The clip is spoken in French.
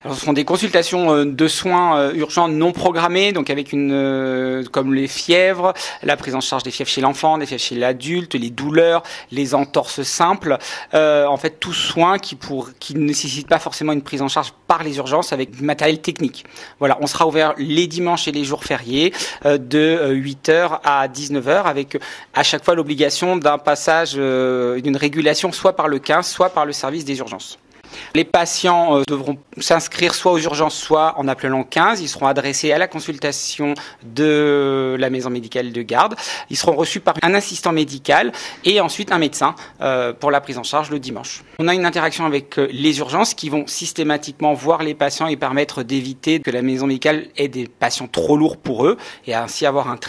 Alors, ce sont des consultations de soins urgents non programmés, donc avec comme les fièvres, la prise en charge des fièvres chez l'enfant, des fièvres chez l'adulte, les douleurs, les entorses simples. En fait, tous soins qui ne nécessitent pas forcément une prise en charge par les urgences avec du matériel technique. Voilà, on sera ouvert les dimanches et les jours fériés de 8h à 19h avec à chaque fois l'obligation d'un passage, d'une régulation soit par le 15, soit par le service des urgences. Les patients devront s'inscrire soit aux urgences, soit en appelant 15. Ils seront adressés à la consultation de la maison médicale de garde. Ils seront reçus par un assistant médical et ensuite un médecin pour la prise en charge le dimanche. On a une interaction avec les urgences qui vont systématiquement voir les patients et permettre d'éviter que la maison médicale ait des patients trop lourds pour eux et ainsi avoir un